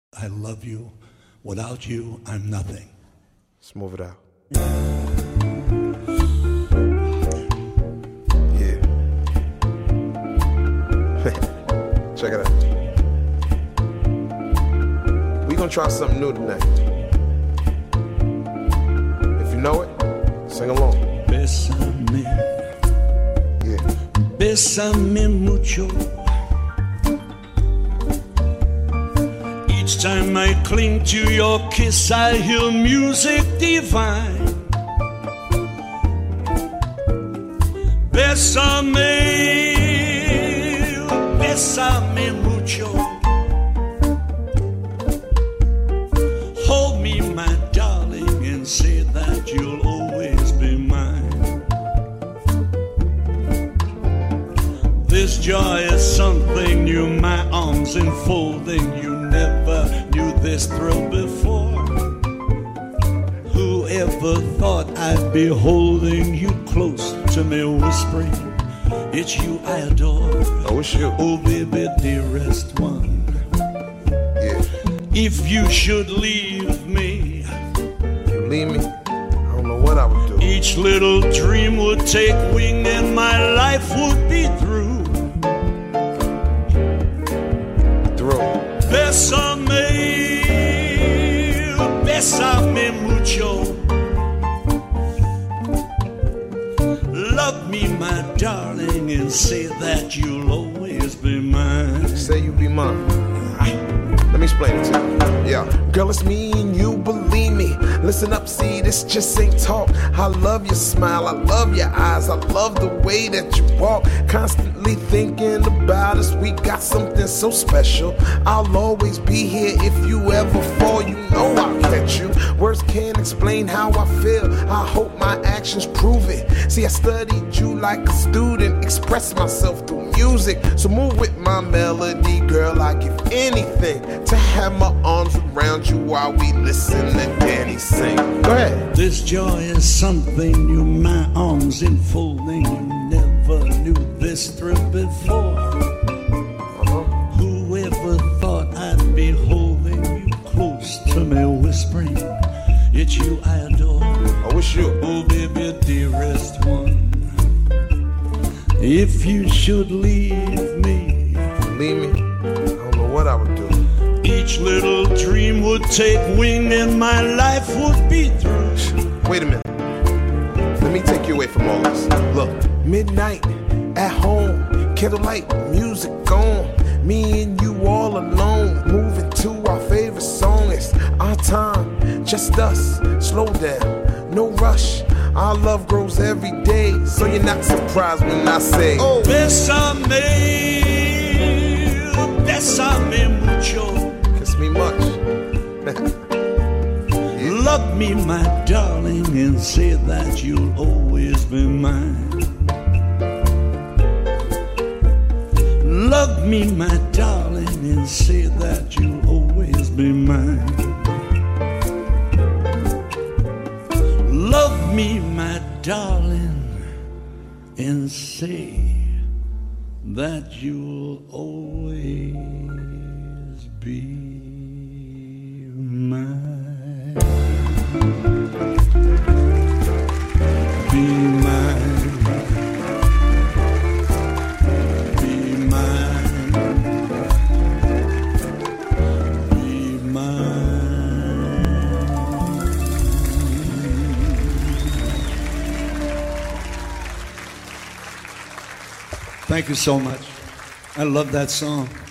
I love you. Without you, I'm nothing. Let's move it out. Yeah. Check it out. We gonna try something new tonight. If you know it, sing along. Bésame. Yeah. Bésame mucho. Each time I cling to your kiss, I hear music divine. Bésame, bésame mucho. Hold me, my darling, and say that you'll always be mine. This joy is something new, my arms enfolding you. Never knew this thrill before. Whoever thought I'd be holding you close to me, whispering, it's you I adore. Oh, it's you. Oh, baby, dearest one. Yeah. If you should leave me, You leave me, I don't know what I would do. each little dream would take wing and my life would be through. Bésame, bésame mucho. Love me, my darling, and say that you'll always be mine. Say you be mine. Let me explain it to you. Yeah. Girl, it's me and you, believe me. Listen up, see, this just ain't talk. I love your smile, I love your eyes, I love the way that you walk. Constantly thinking about us, we got something so special. I'll always be here if you ever fall, you know I'll catch you. Words can't explain how I feel, I hope my actions prove it. See, I studied you like a student, express myself through music. So move with my melody, girl, I give anything to have my arms around you while we listen to Danny sing. Go ahead. This joy is something new, my arms enfolding. You never knew this thrill before. Whoever thought I'd be holding you close to me, whispering, it's you I adore. Oh, it's you. Oh, baby, dearest one. If you should leave me, Leave me, I don't know what I would do. each little dream would take wing and my life would be through. Wait a minute. Let me take you away from all this. Look, midnight at home, candlelight, music on. Me and you all alone, moving to our favorite song. It's our time, just us. Slow down, no rush. Our love grows every day, so you're not surprised when I say, oh, Bésame, bésame mucho. kiss me much. Love me, my darling, and say that you'll always be mine. Love me, my darling, and say that you'll always be mine. Love me, my darling, and say that you'll always be mine. Be mine. Be mine. Be mine. Thank you so much. I love that song.